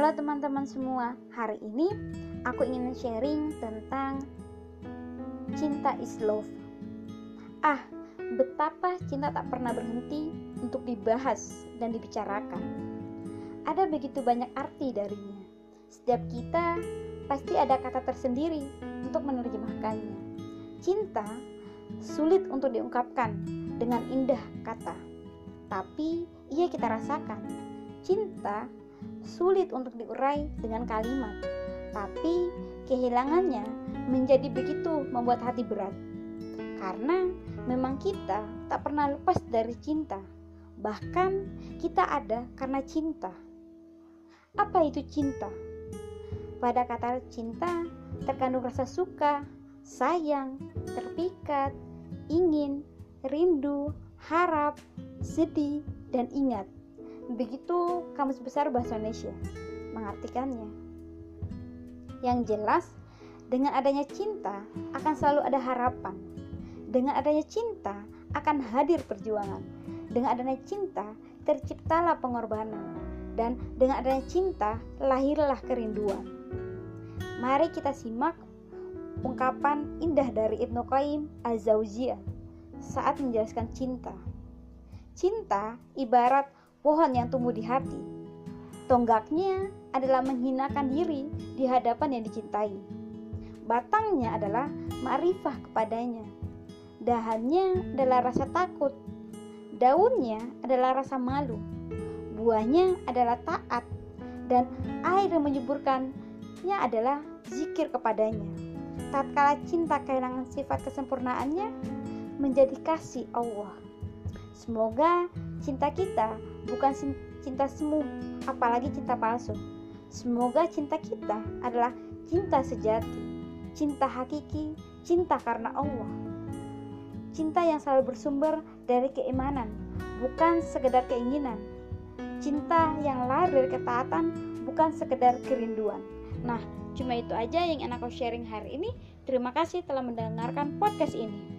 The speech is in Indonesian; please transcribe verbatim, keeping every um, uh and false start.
Halo teman-teman semua, hari ini aku ingin sharing tentang cinta is love. Ah, betapa cinta tak pernah berhenti untuk dibahas dan dibicarakan. Ada begitu banyak arti darinya. Setiap kita pasti ada kata tersendiri untuk menerjemahkannya. Cinta sulit untuk diungkapkan dengan indah kata, tapi ia kita rasakan. Cinta sulit untuk diurai dengan kalimat, tapi kehilangannya menjadi begitu membuat hati berat. Karena memang kita tak pernah lepas dari cinta, bahkan kita ada karena cinta. Apa itu cinta? Pada kata cinta terkandung rasa suka, sayang, terpikat, ingin, rindu, harap, sedih, dan ingat. Begitu Kamus Besar Bahasa Indonesia mengartikannya. Yang jelas, dengan adanya cinta akan selalu ada harapan. Dengan adanya cinta akan hadir perjuangan. Dengan adanya cinta terciptalah pengorbanan. Dan dengan adanya cinta lahirlah kerinduan. Mari kita simak ungkapan indah dari Ibnu Qayyim Az-Zaujiyah saat menjelaskan cinta. Cinta ibarat pohon yang tumbuh di hati. Tonggaknya adalah menghinakan diri di hadapan yang dicintai. Batangnya adalah ma'rifah kepadanya. Dahannya adalah rasa takut. Daunnya adalah rasa malu. Buahnya adalah taat. Dan air yang menyuburkannya adalah zikir kepadanya. Tatkala cinta kehilangan sifat kesempurnaannya, menjadi kasih Allah. Semoga cinta kita bukan cinta semu, apalagi cinta palsu. Semoga cinta kita adalah cinta sejati, cinta hakiki, cinta karena Allah. Cinta yang selalu bersumber dari keimanan, bukan sekedar keinginan. Cinta yang lahir dari ketaatan, bukan sekedar kerinduan. Nah, cuma itu aja yang ingin aku sharing hari ini. Terima kasih telah mendengarkan podcast ini.